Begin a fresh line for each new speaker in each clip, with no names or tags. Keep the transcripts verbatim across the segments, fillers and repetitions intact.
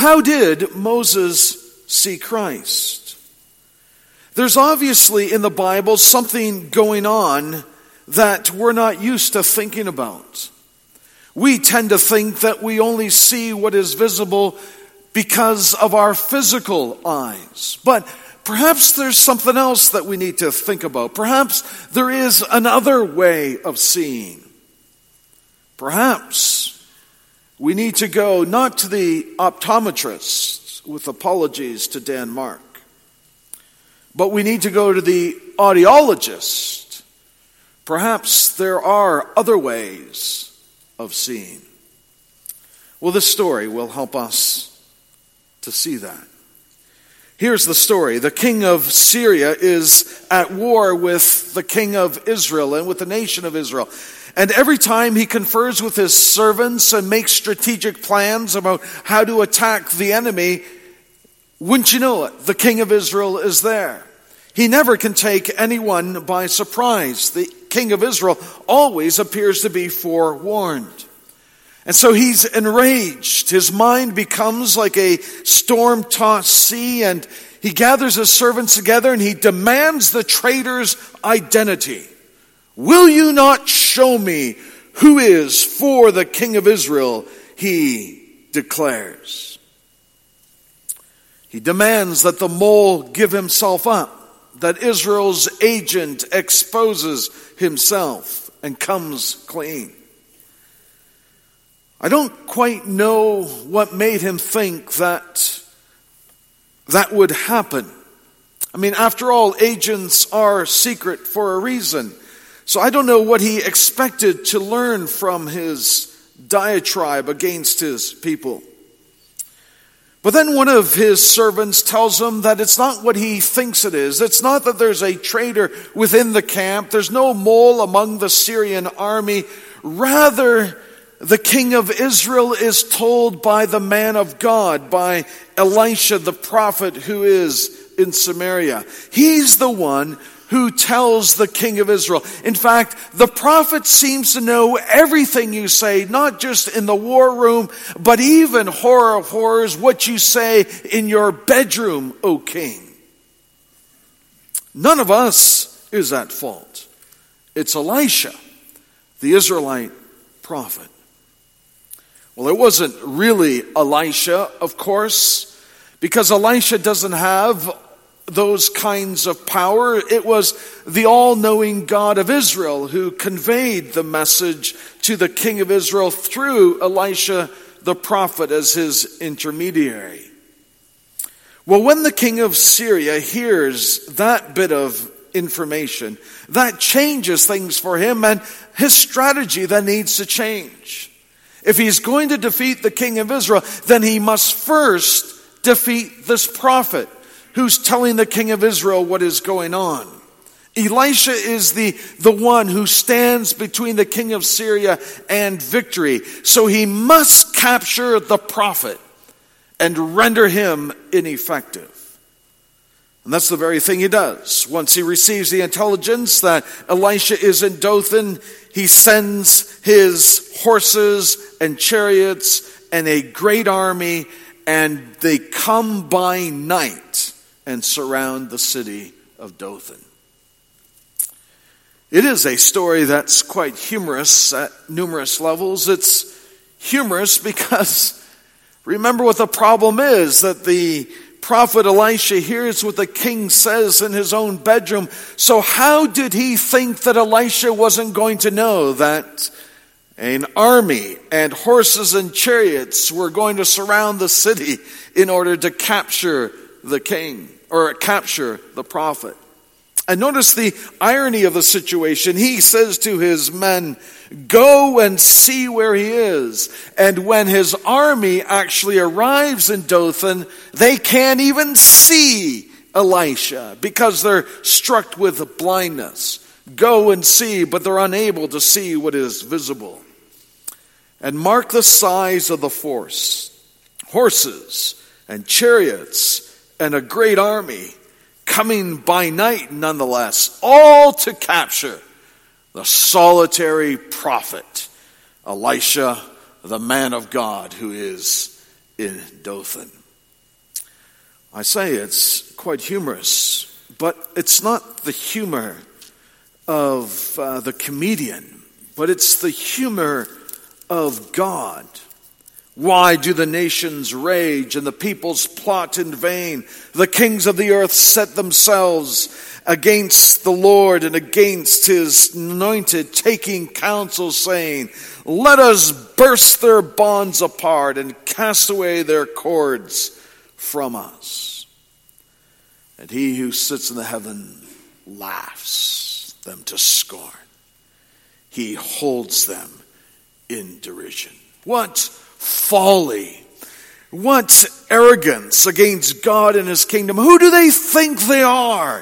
how did Moses see Christ? There's obviously in the Bible something going on that we're not used to thinking about. We tend to think that we only see what is visible because of our physical eyes. But perhaps there's something else that we need to think about. Perhaps there is another way of seeing. Perhaps we need to go not to the optometrist, with apologies to Dan Mark, but we need to go to the audiologist. Perhaps there are other ways of seeing. Well, this story will help us to see that. Here's the story. The king of Syria is at war with the king of Israel and with the nation of Israel. And every time he confers with his servants and makes strategic plans about how to attack the enemy, wouldn't you know it, the king of Israel is there. He never can take anyone by surprise. The king of Israel always appears to be forewarned. And so he's enraged. His mind becomes like a storm-tossed sea, and he gathers his servants together and he demands the traitor's identity. Will you not show me who is for the king of Israel? He declares. He demands that the mole give himself up, that Israel's agent exposes himself and comes clean. I don't quite know what made him think that that would happen. I mean, after all, agents are secret for a reason. So I don't know what he expected to learn from his diatribe against his people. But then one of his servants tells him that it's not what he thinks it is. It's not that there's a traitor within the camp. There's no mole among the Syrian army. Rather, the king of Israel is told by the man of God, by Elisha the prophet who is in Samaria. He's the one who tells the king of Israel. In fact, the prophet seems to know everything you say, not just in the war room, but even, horror of horrors, what you say in your bedroom, O king. None of us is at fault. It's Elisha, the Israelite prophet. Well, it wasn't really Elisha, of course, because Elisha doesn't have those kinds of power. It was the all-knowing God of Israel who conveyed the message to the king of Israel through Elisha the prophet as his intermediary. Well, when the king of Syria hears that bit of information, that changes things for him, and his strategy then needs to change. If he's going to defeat the king of Israel, then he must first defeat this prophet who's telling the king of Israel what is going on. Elisha is the, the one who stands between the king of Syria and victory. So he must capture the prophet and render him ineffective. And that's the very thing he does. Once he receives the intelligence that Elisha is in Dothan, he sends his horses and chariots and a great army, and they come by night and surround the city of Dothan. It is a story that's quite humorous at numerous levels. It's humorous because remember what the problem is, that the prophet Elisha hears what the king says in his own bedroom. So how did he think that Elisha wasn't going to know that an army and horses and chariots were going to surround the city in order to capture the king, or capture the prophet? And notice the irony of the situation. He says to his men, go and see where he is. And when his army actually arrives in Dothan, they can't even see Elisha because they're struck with blindness. Go and see, but they're unable to see what is visible. And mark the size of the force. Horses and chariots and a great army coming by night nonetheless, all to capture the solitary prophet, Elisha, the man of God who is in Dothan. I say it's quite humorous, but it's not the humor of uh, the comedian, but it's the humor of God. Why do the nations rage and the peoples plot in vain? The kings of the earth set themselves against the Lord and against his anointed, taking counsel, saying, let us burst their bonds apart and cast away their cords from us. And he who sits in the heaven laughs them to scorn. He holds them in derision. What folly! What arrogance against God and his kingdom! Who do they think they are?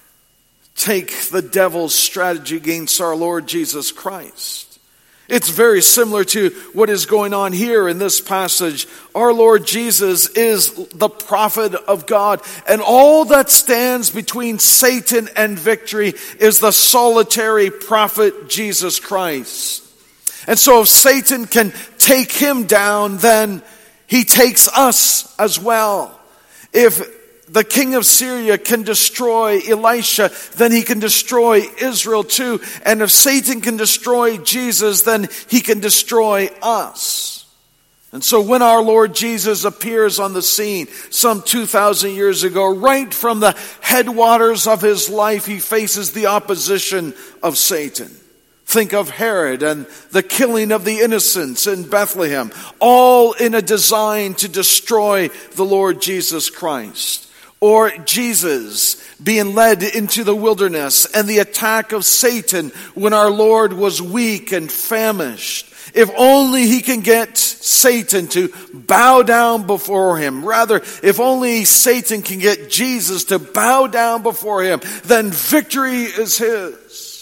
Take the devil's strategy against our Lord Jesus Christ. It's very similar to what is going on here in this passage. Our Lord Jesus is the prophet of God, and all that stands between Satan and victory is the solitary prophet Jesus Christ. And so if Satan can take him down, then he takes us as well. If the king of Syria can destroy Elisha, then he can destroy Israel too. And if Satan can destroy Jesus, then he can destroy us. And so when our Lord Jesus appears on the scene some two thousand years ago, right from the headwaters of his life, he faces the opposition of Satan. Think of Herod and the killing of the innocents in Bethlehem, all in a design to destroy the Lord Jesus Christ. Or Jesus being led into the wilderness and the attack of Satan when our Lord was weak and famished. If only he can get Satan to bow down before him. Rather, if only Satan can get Jesus to bow down before him, then victory is his.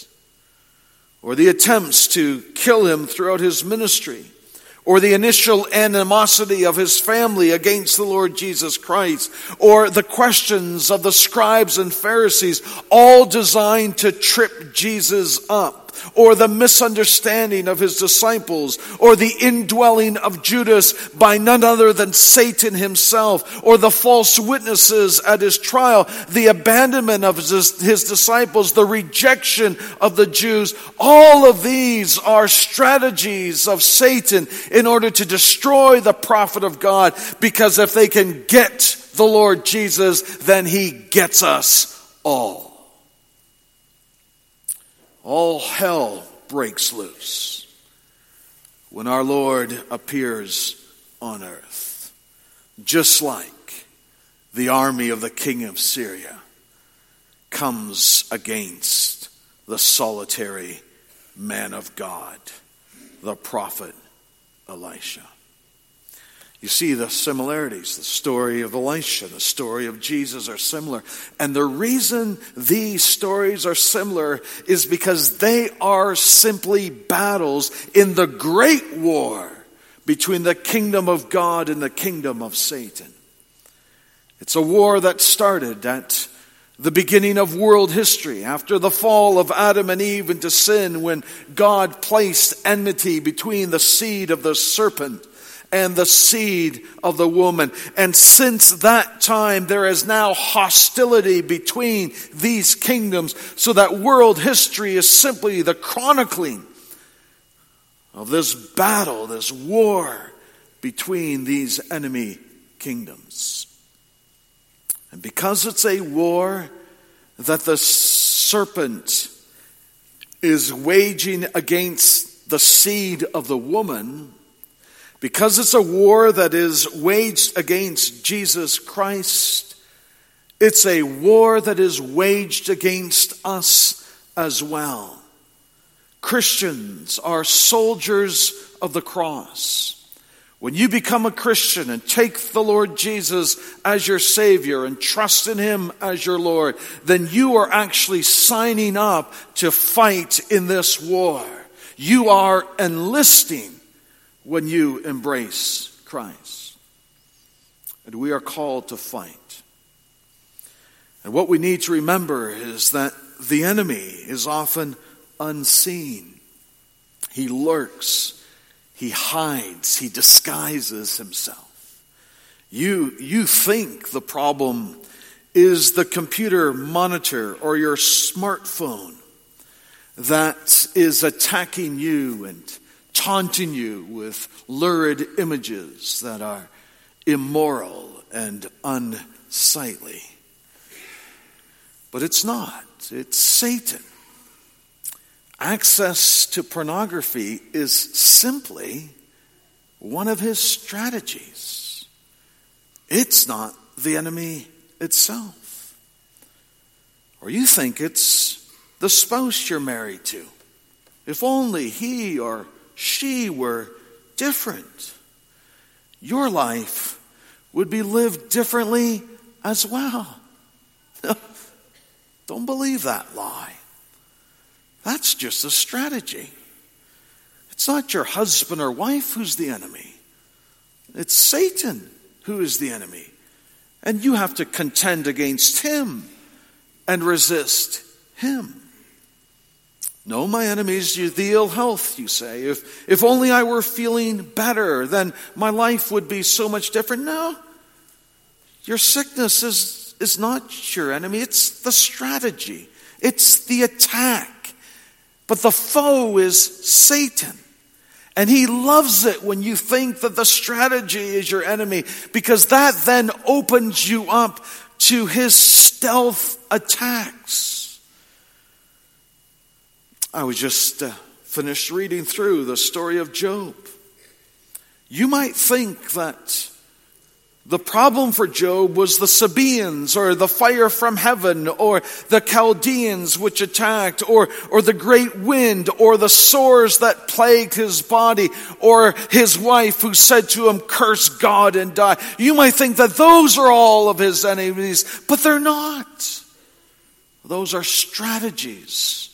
Or the attempts to kill him throughout his ministry. Or the initial animosity of his family against the Lord Jesus Christ, or the questions of the scribes and Pharisees, all designed to trip Jesus up, or the misunderstanding of his disciples, or the indwelling of Judas by none other than Satan himself, or the false witnesses at his trial, the abandonment of his, his disciples, the rejection of the Jews. All of these are strategies of Satan in order to destroy the prophet of God, because if they can get the Lord Jesus, then he gets us all. All hell breaks loose when our Lord appears on earth, just like the army of the king of Syria comes against the solitary man of God, the prophet Elisha. You see the similarities. The story of Elisha, the story of Jesus are similar. And the reason these stories are similar is because they are simply battles in the great war between the kingdom of God and the kingdom of Satan. It's a war that started at the beginning of world history, after the fall of Adam and Eve into sin, when God placed enmity between the seed of the serpent and the seed of the woman. And since that time, there is now hostility between these kingdoms, so that world history is simply the chronicling of this battle, this war between these enemy kingdoms. And because it's a war that the serpent is waging against the seed of the woman, because it's a war that is waged against Jesus Christ, it's a war that is waged against us as well. Christians are soldiers of the cross. When you become a Christian and take the Lord Jesus as your Savior and trust in Him as your Lord, then you are actually signing up to fight in this war. You are enlisting when you embrace Christ. And we are called to fight. And what we need to remember is that the enemy is often unseen. He lurks. He hides. He disguises himself. You, you think the problem is the computer monitor or your smartphone that is attacking you and taunting you with lurid images that are immoral and unsightly. But it's not. It's Satan. Access to pornography is simply one of his strategies. It's not the enemy itself. Or you think it's the spouse you're married to. If only he or she were different, your life would be lived differently as well. Don't believe that lie. That's just a strategy. It's not your husband or wife who's the enemy. It's Satan who is the enemy. And you have to contend against him and resist him. No, my enemy is the ill health, you say. If, if only I were feeling better, then my life would be so much different. No, your sickness is, is not your enemy. It's the strategy. It's the attack. But the foe is Satan. And he loves it when you think that the strategy is your enemy, because that then opens you up to his stealth attacks. I was just uh, finished reading through the story of Job. You might think that the problem for Job was the Sabaeans, or the fire from heaven, or the Chaldeans which attacked, or, or the great wind, or the sores that plagued his body, or his wife who said to him, "Curse God and die." You might think that those are all of his enemies, but they're not. Those are strategies,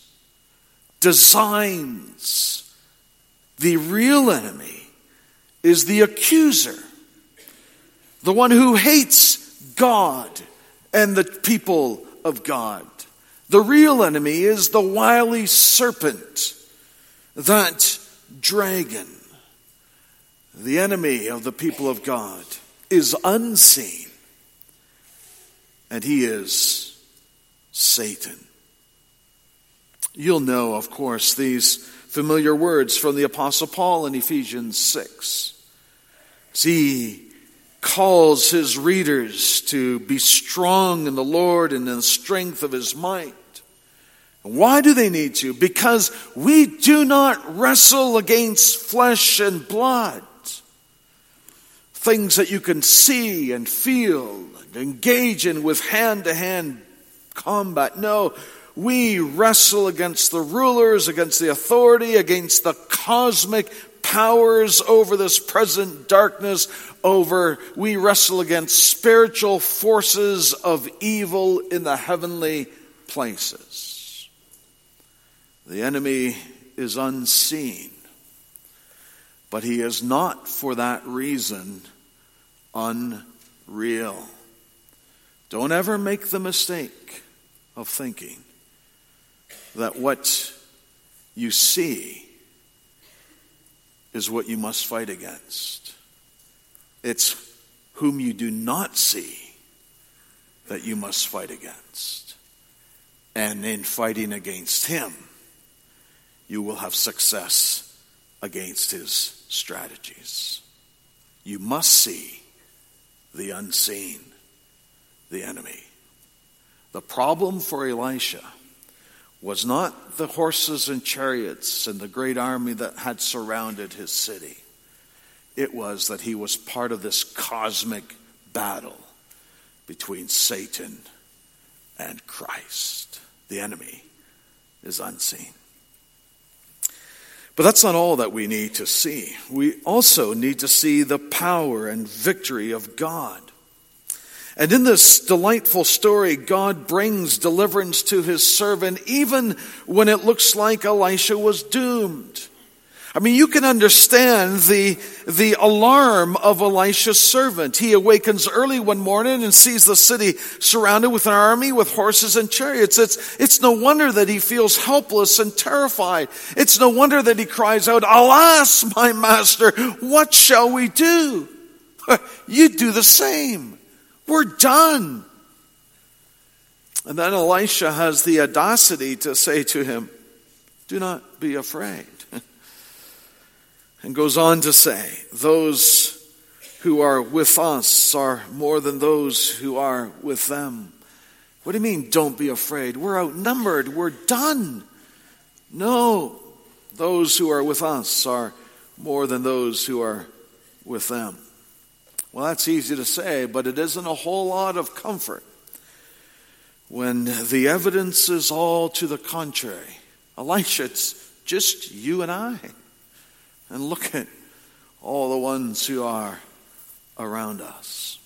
designs. The real enemy is the accuser. The one who hates God and the people of God. The real enemy is the wily serpent, that dragon. The enemy of the people of God is unseen, and he is Satan. You'll know, of course, these familiar words from the Apostle Paul in Ephesians six. See, calls his readers to be strong in the Lord and in the strength of his might. Why do they need to? Because we do not wrestle against flesh and blood. Things that you can see and feel and engage in with hand-to-hand combat. No, we wrestle against the rulers, against the authority, against the cosmic powers over this present darkness, over we wrestle against spiritual forces of evil in the heavenly places. The enemy is unseen, but he is not for that reason unreal. Don't ever make the mistake of thinking that what you see is what you must fight against. It's whom you do not see that you must fight against. And in fighting against him, you will have success against his strategies. You must see the unseen, the enemy. The problem for Elisha was not the horses and chariots and the great army that had surrounded his city. It was that he was part of this cosmic battle between Satan and Christ. The enemy is unseen. But that's not all that we need to see. We also need to see the power and victory of God. And in this delightful story, God brings deliverance to his servant even when it looks like Elisha was doomed. I mean, you can understand the, the alarm of Elisha's servant. He awakens early one morning and sees the city surrounded with an army with horses and chariots. It's, it's no wonder that he feels helpless and terrified. It's no wonder that he cries out, "Alas, my master, what shall we do?" You do the same. We're done. And then Elisha has the audacity to say to him, do not be afraid. And goes on to say, those who are with us are more than those who are with them. What do you mean, don't be afraid? We're outnumbered. We're done. No, those who are with us are more than those who are with them. Well, that's easy to say, but it isn't a whole lot of comfort when the evidence is all to the contrary. Elisha, it's just you and I. And look at all the ones who are around us.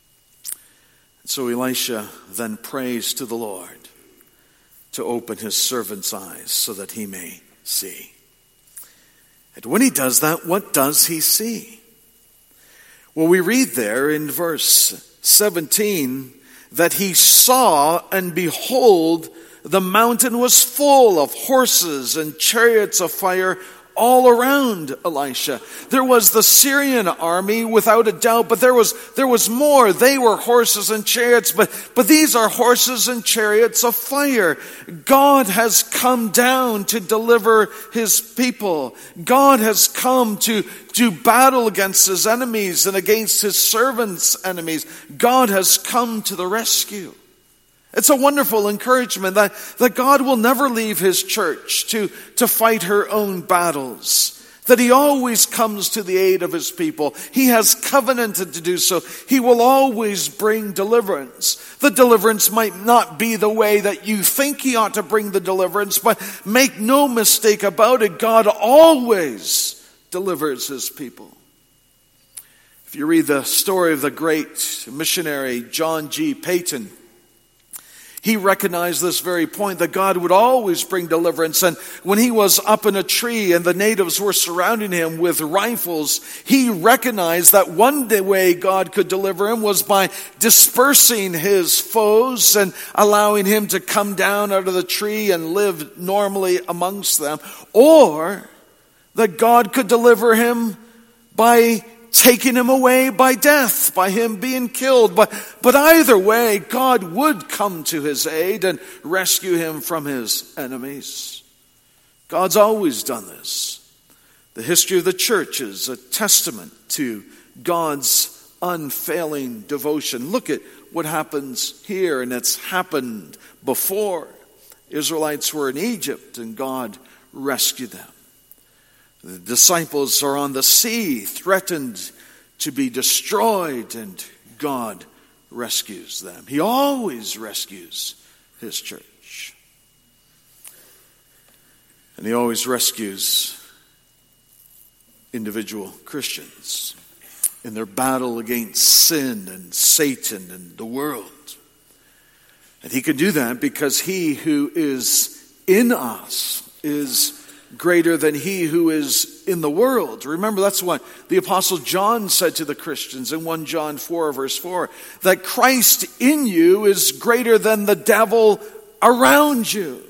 And so Elisha then prays to the Lord to open his servant's eyes so that he may see. And when he does that, what does he see? Well, we read there in verse seventeen that he saw, and behold, the mountain was full of horses and chariots of fire all around Elisha. There was the Syrian army without a doubt, but there was there was more. They were horses and chariots, but, but these are horses and chariots of fire. God has come down to deliver his people. God has come to do battle against his enemies and against his servants' enemies. God has come to the rescue. It's a wonderful encouragement that, that God will never leave his church to, to fight her own battles. That he always comes to the aid of his people. He has covenanted to do so. He will always bring deliverance. The deliverance might not be the way that you think he ought to bring the deliverance, but make no mistake about it, God always delivers his people. If you read the story of the great missionary John G. Paton, he recognized this very point, that God would always bring deliverance. And when he was up in a tree and the natives were surrounding him with rifles, he recognized that one way God could deliver him was by dispersing his foes and allowing him to come down out of the tree and live normally amongst them. Or that God could deliver him by taking him away by death, by him being killed. But, but either way, God would come to his aid and rescue him from his enemies. God's always done this. The history of the church is a testament to God's unfailing devotion. Look at what happens here, and it's happened before. Israelites were in Egypt, and God rescued them. The disciples are on the sea, threatened to be destroyed, and God rescues them. He always rescues his church. And he always rescues individual Christians in their battle against sin and Satan and the world. And he can do that because he who is in us is greater than he who is in the world. Remember, that's what the Apostle John said to the Christians in First John four, verse four, that Christ in you is greater than the devil around you.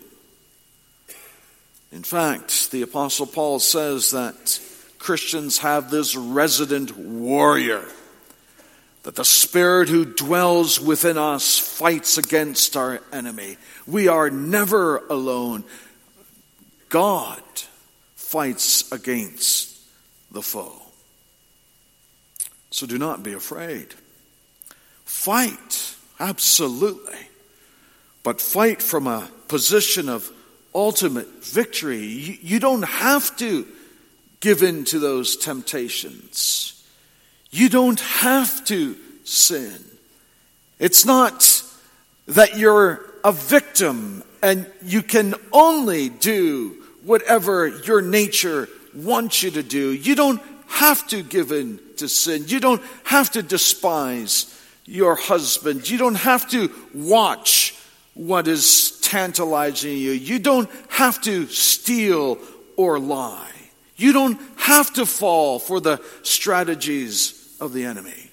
In fact, the Apostle Paul says that Christians have this resident warrior, that the Spirit who dwells within us fights against our enemy. We are never alone. God fights against the foe. So do not be afraid. Fight, absolutely. But fight from a position of ultimate victory. You, you don't have to give in to those temptations. You don't have to sin. It's not that you're a victim and you can only do whatever your nature wants you to do. You don't have to give in to sin. You don't have to despise your husband. You don't have to watch what is tantalizing you. You don't have to steal or lie. You don't have to fall for the strategies of the enemy.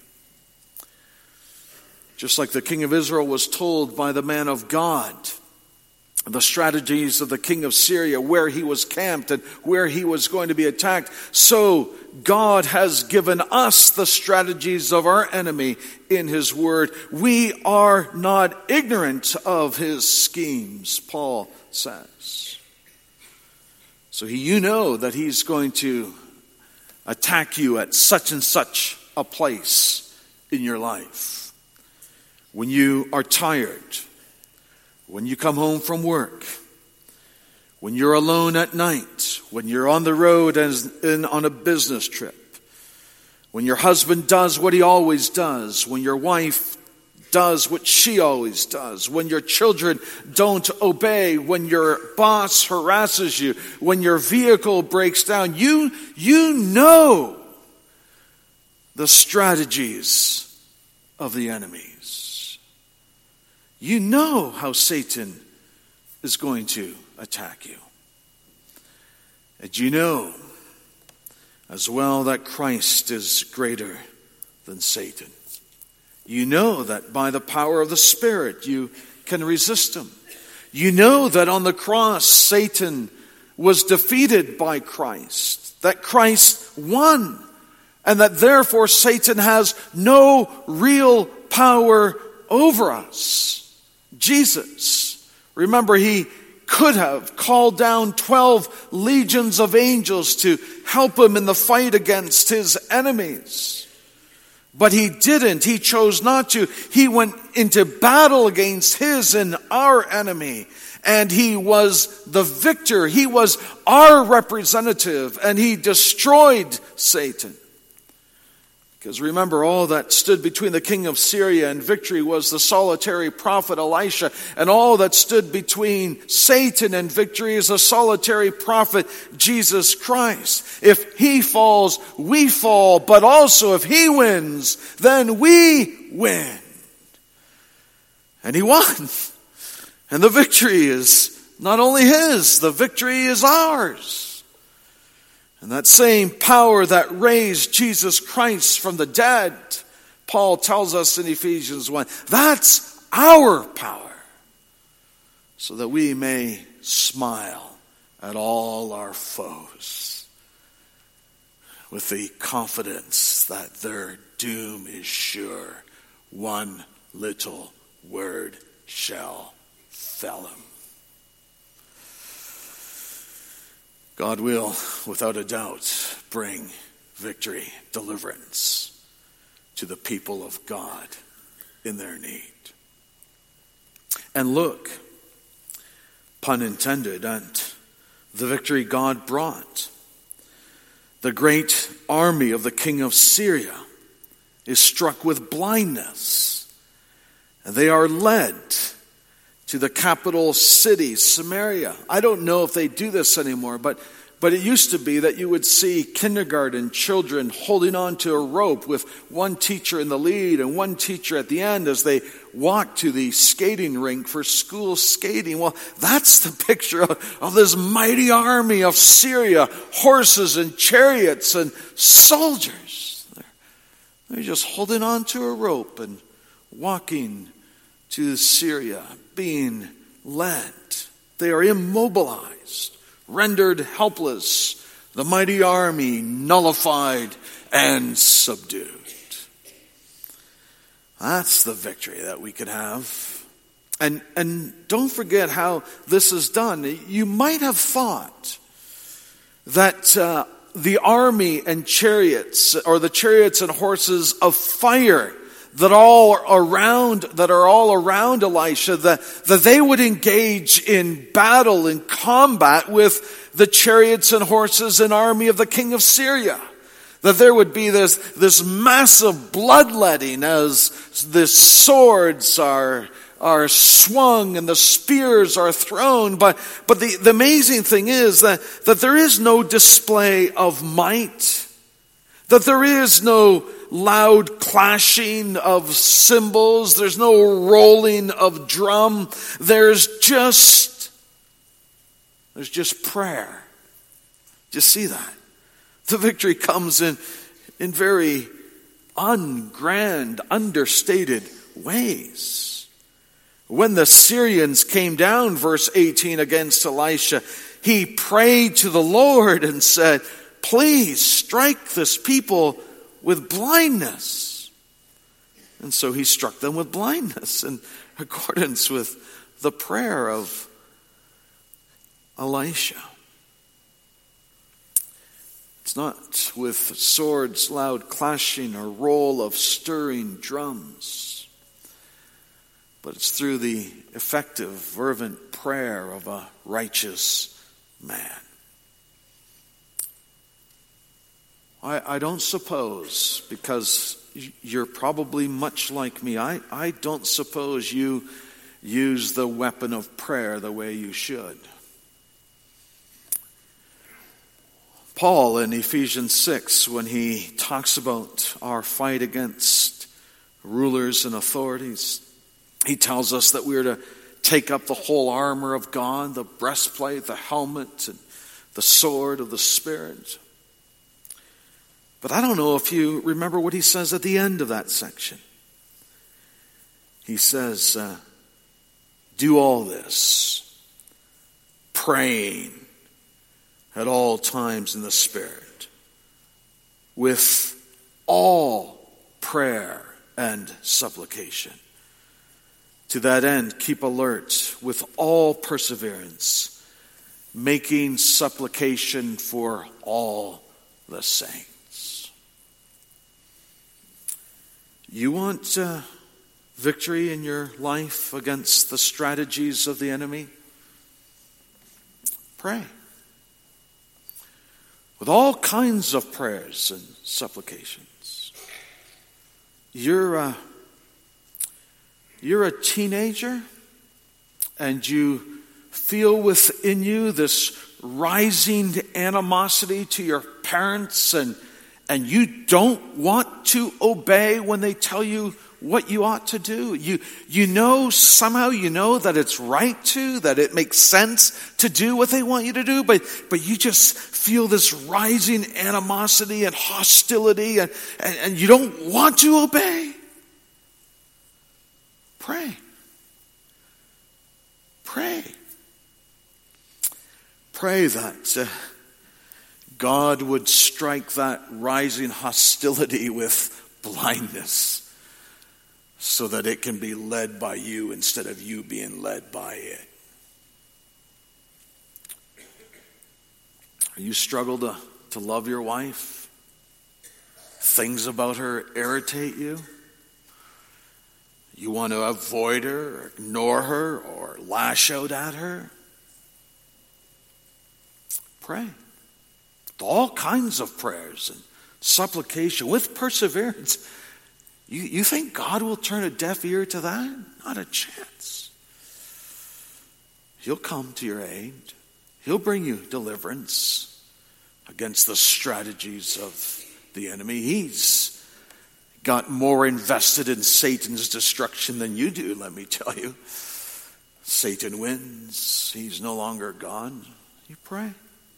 Just like the king of Israel was told by the man of God the strategies of the king of Syria, where he was camped and where he was going to be attacked, so God has given us the strategies of our enemy in his word. We are not ignorant of his schemes, Paul says. So he, you know that he's going to attack you at such and such a place in your life. When you are tired, when you come home from work, when you're alone at night, when you're on the road and on a business trip, when your husband does what he always does, when your wife does what she always does, when your children don't obey, when your boss harasses you, when your vehicle breaks down, you, you know the strategies of the enemies. You know how Satan is going to attack you. And you know as well that Christ is greater than Satan. You know that by the power of the Spirit you can resist him. You know that on the cross Satan was defeated by Christ, that Christ won, and that therefore Satan has no real power over us. Jesus, remember, he could have called down twelve legions of angels to help him in the fight against his enemies. But he didn't. He chose not to. He went into battle against his and our enemy. And he was the victor. He was our representative. And he destroyed Satan. Because remember, all that stood between the king of Syria and victory was the solitary prophet Elisha. And all that stood between Satan and victory is the solitary prophet Jesus Christ. If he falls, we fall. But also if he wins, then we win. And he won. And the victory is not only his, the victory is ours. And that same power that raised Jesus Christ from the dead, Paul tells us in Ephesians one, that's our power, so that we may smile at all our foes with the confidence that their doom is sure. One little word shall fell them. God will, without a doubt, bring victory, deliverance to the people of God in their need. And look, pun intended, at the victory God brought. The great army of the king of Syria is struck with blindness, and they are led to the capital city, Samaria. I don't know if they do this anymore, but, but it used to be that you would see kindergarten children holding on to a rope with one teacher in the lead and one teacher at the end as they walk to the skating rink for school skating. Well, that's the picture of, of this mighty army of Syria, horses and chariots and soldiers. They're, they're just holding on to a rope and walking to Syria, being led. They are immobilized, rendered helpless, the mighty army nullified and subdued. That's the victory that we can have. And, and don't forget how this is done. You might have thought that uh, the army and chariots, or the chariots and horses of fire that all around that are all around Elisha, that, that they would engage in battle, in combat with the chariots and horses and army of the king of Syria. That there would be this, this massive bloodletting as the swords are, are swung and the spears are thrown. But, but the, the amazing thing is that, that there is no display of might. That there is no loud clashing of cymbals. There's no rolling of drum. There's just, there's just prayer. Do you see that? The victory comes in, in very ungrand, understated ways. When the Syrians came down, verse eighteen, against Elisha, he prayed to the Lord and said, please strike this people with blindness. And so he struck them with blindness in accordance with the prayer of Elisha. It's not with swords loud clashing or roll of stirring drums, but it's through the effective, fervent prayer of a righteous man. I, I don't suppose, because you're probably much like me, I, I don't suppose you use the weapon of prayer the way you should. Paul in Ephesians six, when he talks about our fight against rulers and authorities, he tells us that we are to take up the whole armor of God, the breastplate, the helmet, and the sword of the Spirit. But I don't know if you remember what he says at the end of that section. He says, uh, do all this, praying at all times in the Spirit, with all prayer and supplication. To that end, keep alert with all perseverance, making supplication for all the saints. You want uh, victory in your life against the strategies of the enemy? Pray. With all kinds of prayers and supplications. You're a, you're a teenager, and you feel within you this rising animosity to your parents, and, and you don't want to obey when they tell you what you ought to do. You, you know, somehow you know that it's right to, that it makes sense to do what they want you to do, but, but you just feel this rising animosity and hostility, and, and, and you don't want to obey. Pray. Pray. Pray that uh, God would strike that rising hostility with blindness, so that it can be led by you instead of you being led by it. You struggle to, to love your wife? Things about her irritate you? You want to avoid her, or ignore her, or lash out at her? Pray. All kinds of prayers and supplication with perseverance. You, you think God will turn a deaf ear to that? Not a chance. He'll come to your aid. He'll bring you deliverance against the strategies of the enemy. He's got more invested in Satan's destruction than you do, let me tell you. Satan wins. He's no longer God. You pray.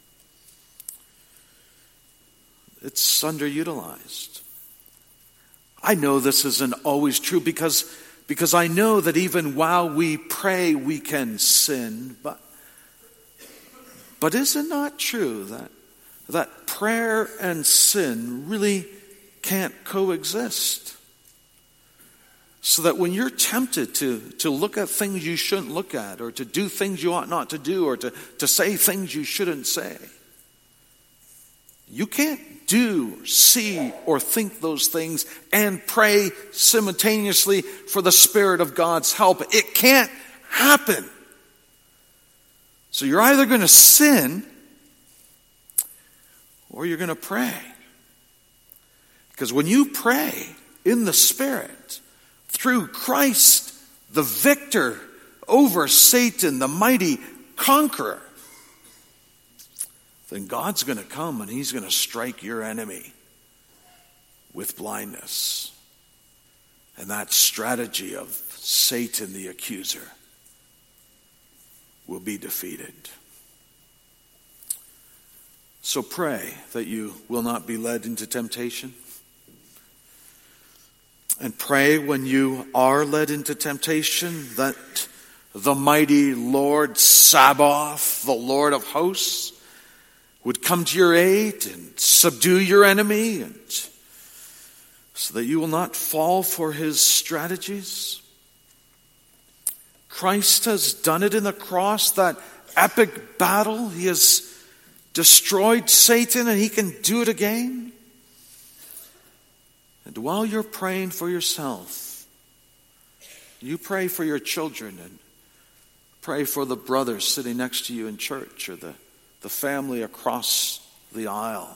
It's underutilized. I know this isn't always true because, because I know that even while we pray, we can sin. But, but is it not true that, that prayer and sin really can't coexist? So that when you're tempted to, to look at things you shouldn't look at, or to do things you ought not to do, or to, to say things you shouldn't say, you can't do, see, or think those things and pray simultaneously for the Spirit of God's help. It can't happen. So you're either going to sin or you're going to pray. Because when you pray in the Spirit, through Christ, the victor over Satan, the mighty conqueror, then God's going to come and He's going to strike your enemy with blindness. And that strategy of Satan, the accuser, will be defeated. So pray that you will not be led into temptation. And pray when you are led into temptation that the mighty Lord Sabaoth, the Lord of hosts, would come to your aid and subdue your enemy, and so that you will not fall for his strategies. Christ has done it in the cross, that epic battle. He has destroyed Satan, and he can do it again. And while you're praying for yourself, you pray for your children and pray for the brothers sitting next to you in church or the, the family across the aisle.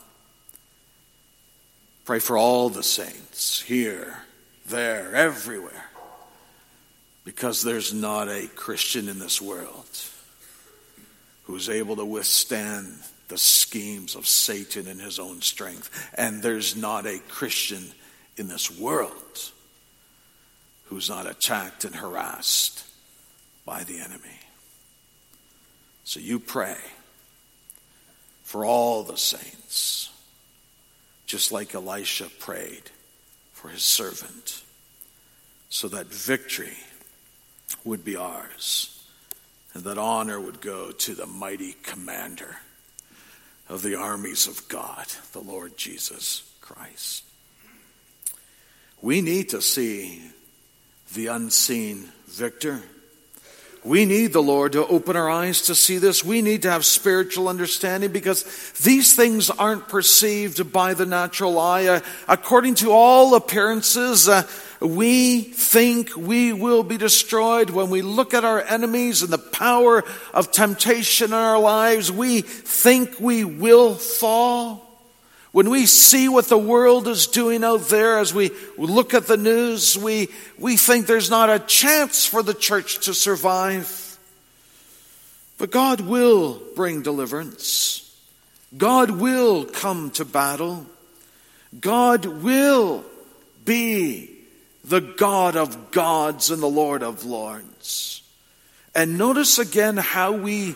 Pray for all the saints here, there, everywhere. Because there's not a Christian in this world who's able to withstand the schemes of Satan in his own strength. And there's not a Christian in this world who's not attacked and harassed by the enemy. So you pray for all the saints, just like Elisha prayed for his servant, so that victory would be ours, and that honor would go to the mighty commander of the armies of God, the Lord Jesus Christ. We need to see the unseen victor. We need the Lord to open our eyes to see this. We need to have spiritual understanding, because these things aren't perceived by the natural eye. Uh, according to all appearances, uh, we think we will be destroyed. When we look at our enemies and the power of temptation in our lives, we think we will fall. When we see what the world is doing out there, as we look at the news, we, we think there's not a chance for the church to survive. But God will bring deliverance. God will come to battle. God will be the God of gods and the Lord of lords. And notice again how we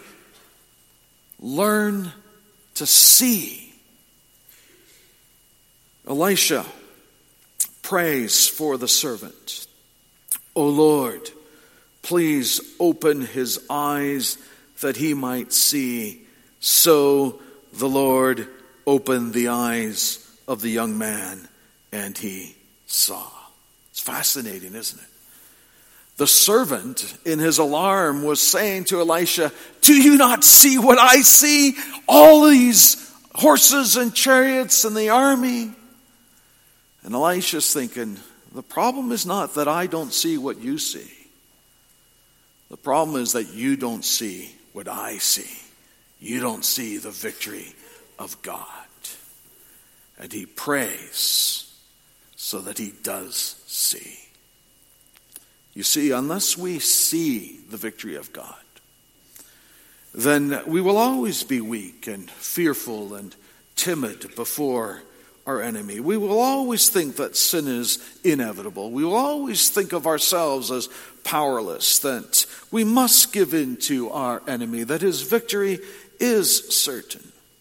learn to see. Elisha prays for the servant. O Lord, please open his eyes that he might see. So the Lord opened the eyes of the young man, and he saw. It's fascinating, isn't it? The servant, in his alarm, was saying to Elisha, do you not see what I see? All these horses and chariots and the army. And Elisha's thinking, the problem is not that I don't see what you see. The problem is that you don't see what I see. You don't see the victory of God. And he prays so that he does see. You see, unless we see the victory of God, then we will always be weak and fearful and timid before our enemy. We will always think that sin is inevitable. We will always think of ourselves as powerless, that we must give in to our enemy, that his victory is certain.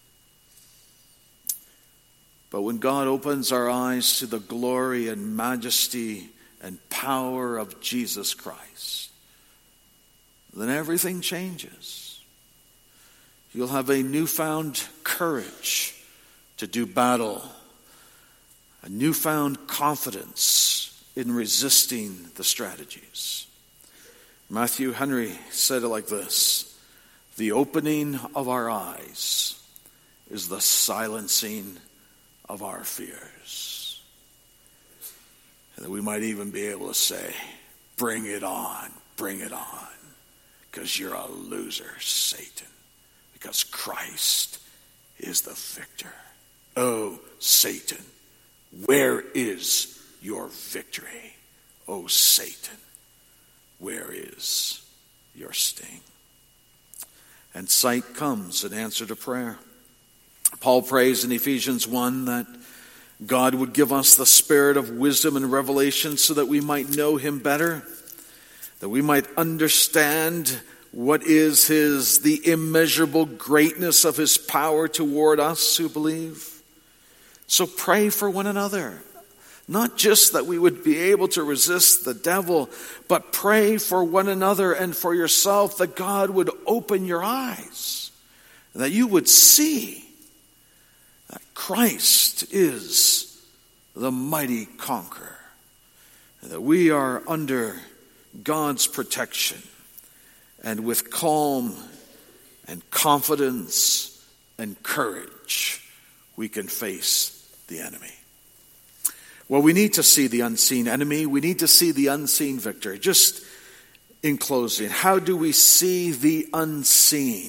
But when God opens our eyes to the glory and majesty and power of Jesus Christ, then everything changes. You'll have a newfound courage to do battle, a newfound confidence in resisting the strategies. Matthew Henry said it like this: the opening of our eyes is the silencing of our fears. And that we might even be able to say, bring it on, bring it on, because you're a loser, Satan, because Christ is the victor. Oh, Satan, where is your victory? Oh, Satan, where is your sting? And sight comes in answer to prayer. Paul prays in Ephesians one that God would give us the spirit of wisdom and revelation so that we might know him better, that we might understand what is his, the immeasurable greatness of his power toward us who believe. So pray for one another. Not just that we would be able to resist the devil, but pray for one another and for yourself that God would open your eyes, and that you would see that Christ is the mighty conqueror, and that we are under God's protection, and with calm and confidence and courage we can face the enemy. Well, we need to see the unseen enemy. We need to see the unseen victor. Just in closing, how do we see the unseen?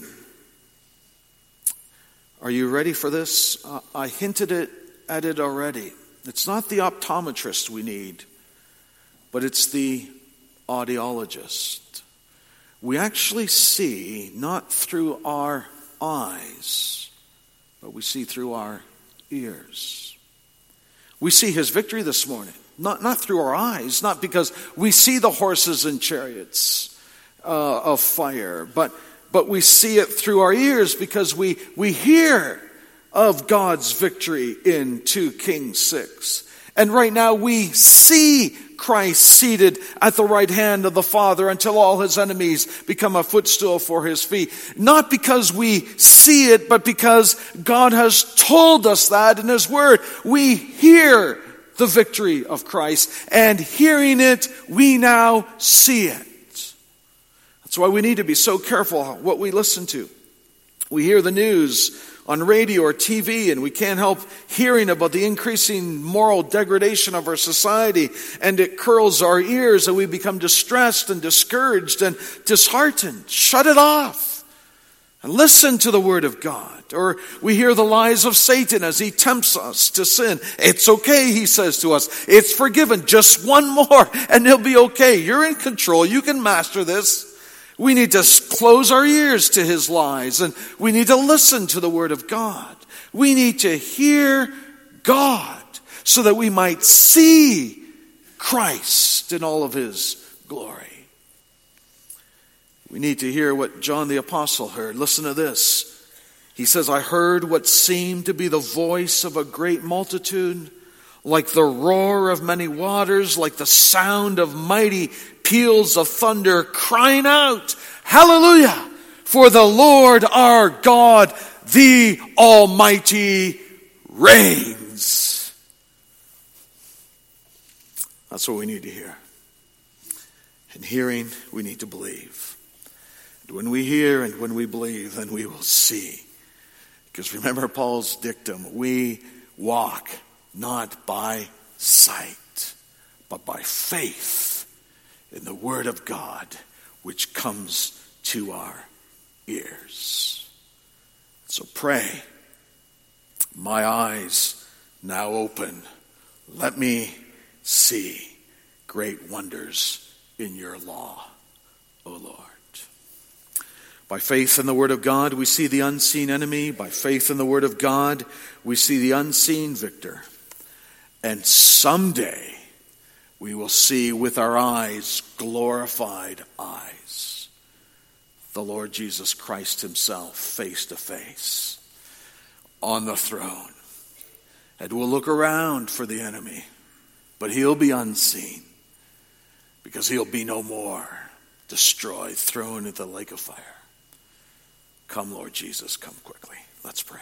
Are you ready for this? Uh, I hinted it, at it already. It's not the optometrist we need, but it's the audiologist. We actually see not through our eyes, but we see through our ears. We see his victory this morning, not, not through our eyes, not because we see the horses and chariots uh, of fire, but, but we see it through our ears because we, we hear of God's victory in two Kings six. And right now we see Christ seated at the right hand of the Father until all his enemies become a footstool for his feet. Not because we see it, but because God has told us that in his word. We hear the victory of Christ, and hearing it, we now see it. That's why we need to be so careful what we listen to. We hear the news on radio or T V, and we can't help hearing about the increasing moral degradation of our society, and it curls our ears, and we become distressed and discouraged and disheartened. Shut it off and listen to the word of God. Or we hear the lies of Satan as he tempts us to sin. It's okay, he says to us. It's forgiven. Just one more and it'll be okay. You're in control. You can master this. We need to close our ears to his lies, and we need to listen to the word of God. We need to hear God so that we might see Christ in all of his glory. We need to hear what John the Apostle heard. Listen to this. He says, I heard what seemed to be the voice of a great multitude, like the roar of many waters, like the sound of mighty peals of thunder, crying out, Hallelujah! For the Lord our God, the Almighty, reigns. That's what we need to hear. And hearing, we need to believe. And when we hear and when we believe, then we will see. Because remember Paul's dictum, we walk not by sight, but by faith in the word of God, which comes to our ears. So pray, my eyes now open. Let me see great wonders in your law, O Lord. By faith in the word of God, we see the unseen enemy. By faith in the word of God, we see the unseen victor. And someday, we will see with our eyes, glorified eyes, the Lord Jesus Christ himself face to face on the throne. And we'll look around for the enemy, but he'll be unseen because he'll be no more, destroyed, thrown into the lake of fire. Come, Lord Jesus, come quickly. Let's pray.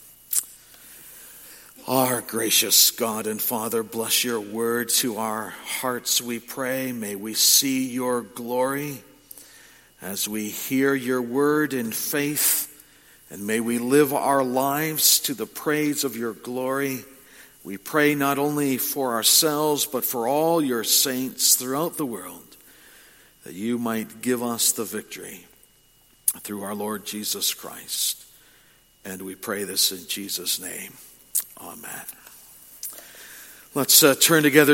Our gracious God and Father, bless your word to our hearts, we pray. May we see your glory as we hear your word in faith, and may we live our lives to the praise of your glory. We pray not only for ourselves, but for all your saints throughout the world, that you might give us the victory through our Lord Jesus Christ. And we pray this in Jesus' name. Amen. Let's uh, turn together